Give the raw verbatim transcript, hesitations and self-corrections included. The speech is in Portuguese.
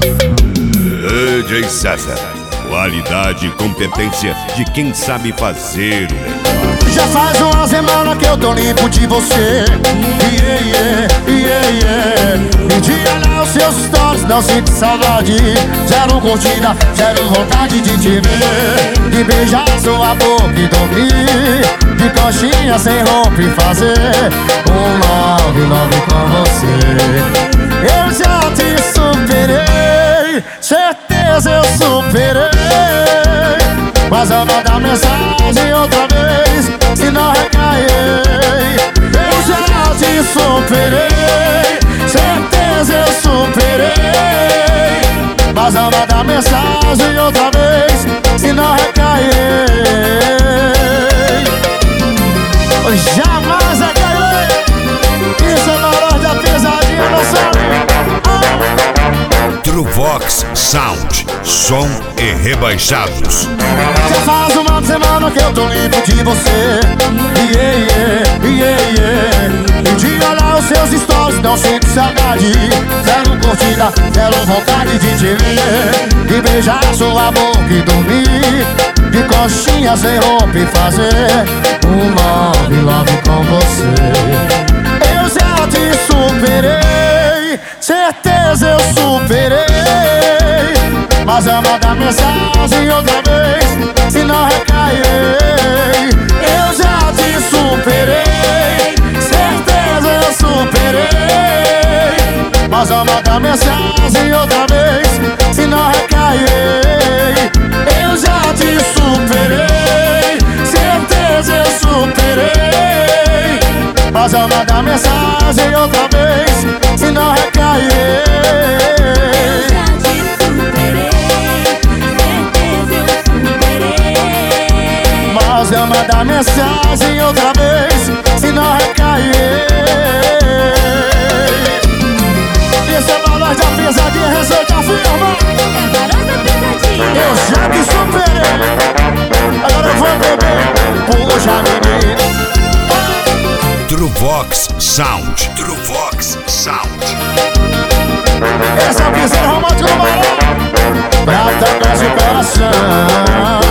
D J César, qualidade e competência de quem sabe fazer o melhor. Já faz uma semana que eu tô limpo de você. Yeah, yeah, yeah, yeah. Me diga lá os seus stories, não sinto saudade. Zero curtida, zero vontade de te ver. De beijar sua boca e dormir. De coxinha sem roupa e fazer um love, love com você. Eu já te superei, certeza eu superei. Mas eu vou dar mensagem outra vez, se não recairei. Eu já te superei, certeza eu superei. Mas eu vou dar mensagem outra vez, se não recairei. Jamais recairei. Isso é valor da pesadinha, não sabe? Truvox Sound, som e rebaixados. Já faz uma semana que eu tô limpo de você. Yeah, yeah, yeah, yeah. E de olhar os seus stories, não sinto saudade. Zero curtida, zero vontade de te ver. De beijar sua boca e dormir. De coxinha sem roupa e fazer um love, love com você. Eu já te superei, certeza eu superei. Mas eu vou dar mensagem outra vez, se não recairei. Eu já te superei, certeza eu superei. Mas eu vou dar mensagem outra vez, se não recairei. Eu já te superei, certeza eu superei. Mas eu vou dar mensagem outra vez, se não recairei. Mas eu mandar mensagem outra vez, se não recair. Esse é valor da pesadinha, receita firma. É valor da pesadinha. Eu já te superei, agora eu vou beber. Puxa, menina. Truvox Sound, Truvox Sound. Esse é o piseiro romântico do balão, pra tocar esse coração.